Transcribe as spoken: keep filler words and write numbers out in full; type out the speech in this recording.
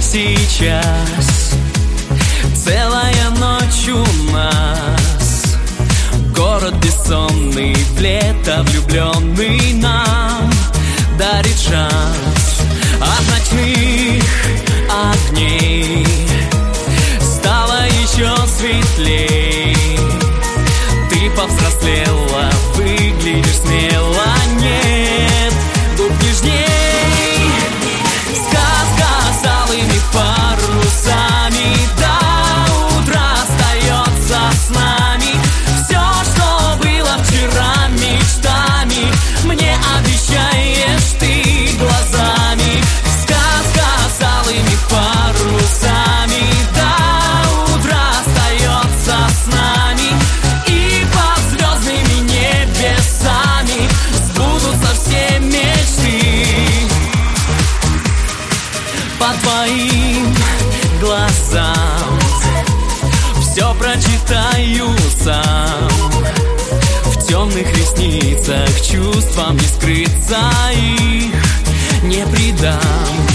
сейчас. Целая ночь у нас, город бессонный, в лето влюбленный нам дарит шанс. От ночных огней стало еще светлей. Ты повзрослела, выглядишь смело, нет губ нежней. Сказка с алыми парусами до утра остается с нами. Все, что было вчера мечтами, мне обещаешь ты глазами. Сказка с алыми парусами до утра остается с нами. И под звездными небесами сбудутся все мечты. По твоим глазам все прочитаю сам. В темных ресницах чувствам не скрыться, их не предам.